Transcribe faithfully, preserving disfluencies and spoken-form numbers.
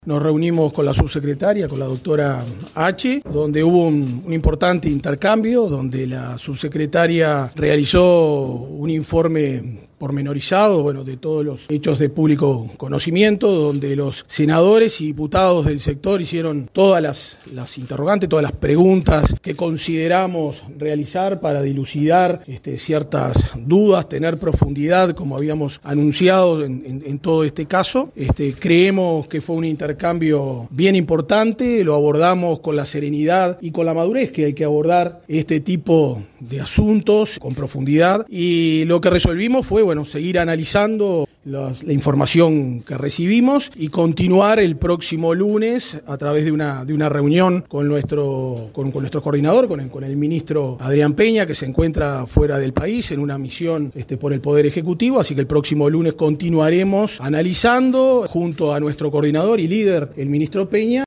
Nos reunimos con la subsecretaria, con la doctora H, donde hubo un, un importante intercambio, donde la subsecretaria realizó un informe pormenorizado, bueno, de todos los hechos de público conocimiento, donde los senadores y diputados del sector hicieron todas las, las interrogantes, todas las preguntas que consideramos realizar para dilucidar este, ciertas dudas, tener profundidad, como habíamos anunciado en, en, en todo este caso. Este, creemos que fue un intercambio bien importante, lo abordamos con la serenidad y con la madurez que hay que abordar este tipo de asuntos con profundidad, y lo que resolvimos fue, bueno, seguir analizando Los, la información que recibimos y continuar el próximo lunes a través de una de una reunión con nuestro con, con nuestro coordinador, con el, con el ministro Adrián Peña, que se encuentra fuera del país en una misión este, por el Poder Ejecutivo, así que el próximo lunes continuaremos analizando junto a nuestro coordinador y líder, el ministro Peña.